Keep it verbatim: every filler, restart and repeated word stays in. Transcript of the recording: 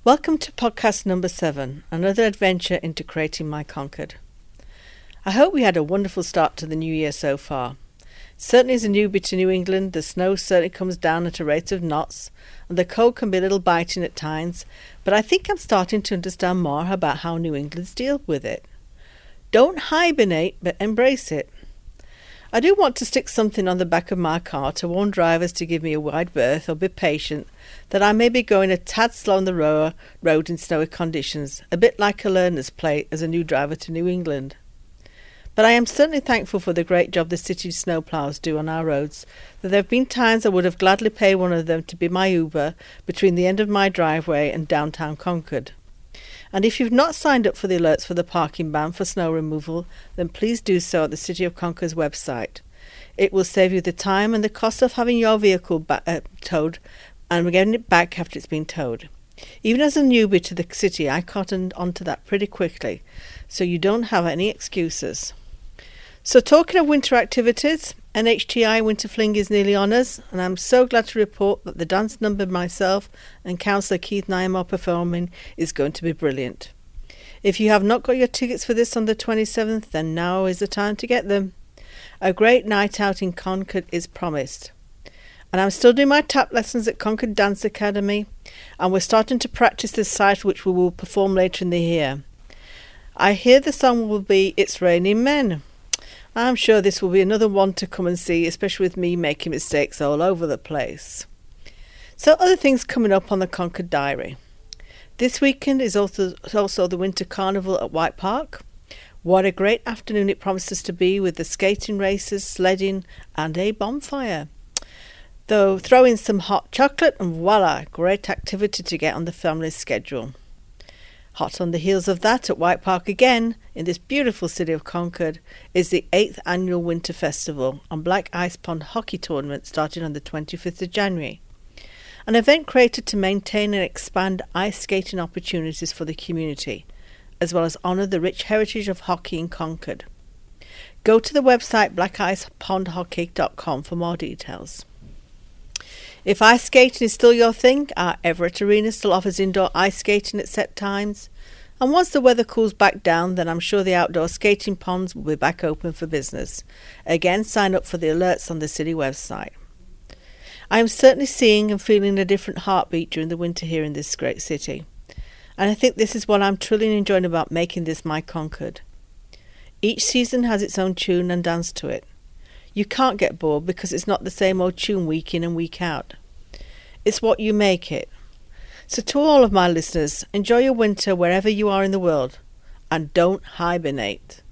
Welcome to podcast number seven, another adventure into creating my Concord. I hope we had a wonderful start to the new year so far. Certainly as a newbie to New England, the snow certainly comes down at a rate of knots, and the cold can be a little biting at times, but I think I'm starting to understand more about how New Englanders deal with it. Don't hibernate, but embrace it. I do want to stick something on the back of my car to warn drivers to give me a wide berth or be patient, that I may be going a tad slow on the road in snowy conditions, a bit like a learner's plate as a new driver to New England. But I am certainly thankful for the great job the city snowplows do on our roads, that there have been times I would have gladly paid one of them to be my Uber between the end of my driveway and downtown Concord. And if you've not signed up for the alerts for the parking ban for snow removal, then please do so at the City of Concord's website. It will save you the time and the cost of having your vehicle ba- uh, towed and getting it back after it's been towed. Even as a newbie to the city, I cottoned onto that pretty quickly, so you don't have any excuses. So talking of winter activities, N H T I Winter Fling is nearly on us, and I'm so glad to report that the dance number myself and Councillor Keith Nyam are performing is going to be brilliant. If you have not got your tickets for this on the twenty-seventh, then now is the time to get them. A great night out in Concord is promised. And I'm still doing my tap lessons at Concord Dance Academy, and we're starting to practice the site which we will perform later in the year. I hear the song will be It's Raining Men. I'm sure this will be another one to come and see, especially with me making mistakes all over the place. So other things coming up on the Concord Diary. This weekend is also, also the Winter Carnival at White Park. What a great afternoon it promises to be with the skating races, sledding and a bonfire. Though throw in some hot chocolate and voila, great activity to get on the family schedule. Hot on the heels of that at White Park again, in this beautiful city of Concord, is the eighth Annual Winter Festival and Black Ice Pond Hockey Tournament starting on the twenty-fifth of January. An event created to maintain and expand ice skating opportunities for the community, as well as honour the rich heritage of hockey in Concord. Go to the website black ice pond hockey dot com for more details. If ice skating is still your thing, our Everett Arena still offers indoor ice skating at set times. And once the weather cools back down, then I'm sure the outdoor skating ponds will be back open for business. Again, sign up for the alerts on the city website. I am certainly seeing and feeling a different heartbeat during the winter here in this great city. And I think this is what I'm truly enjoying about making this my Concord. Each season has its own tune and dance to it. You can't get bored because it's not the same old tune week in and week out. It's what you make it. So to all of my listeners, enjoy your winter wherever you are in the world, and don't hibernate.